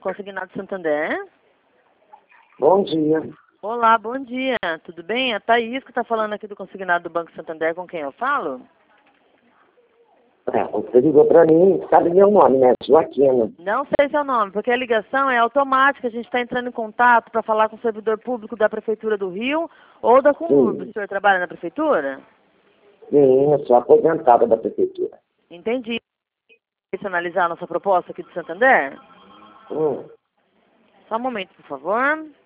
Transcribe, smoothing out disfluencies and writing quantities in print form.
Consignado Santander. Bom dia. Olá, bom dia. Tudo bem? É a Thaís que está falando aqui do Consignado do Banco Santander, com quem eu falo? Você ligou para mim, sabe meu nome, né? Joaquina. Não sei seu nome, porque a ligação é automática. A gente está entrando em contato para falar com o servidor público da Prefeitura do Rio ou da Comurb. O senhor trabalha na Prefeitura? Sim, eu sou aposentada da Prefeitura. Entendi. Deixa eu analisar a nossa proposta aqui do Santander. Hum. Só um momento, por favor.